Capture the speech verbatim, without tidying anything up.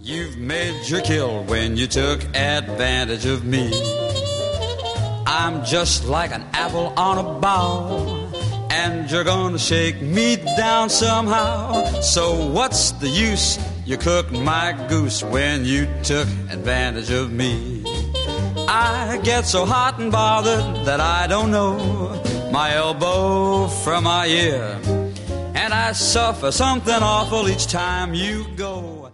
You've made your kill when you took advantage of me. I'm just like an apple on a bough, and you're gonna shake me down somehow. So what's the use? You cooked my goose when you took advantage of me. I get so hot and bothered that I don't know my elbow from my ear, and I suffer something awful each time you go.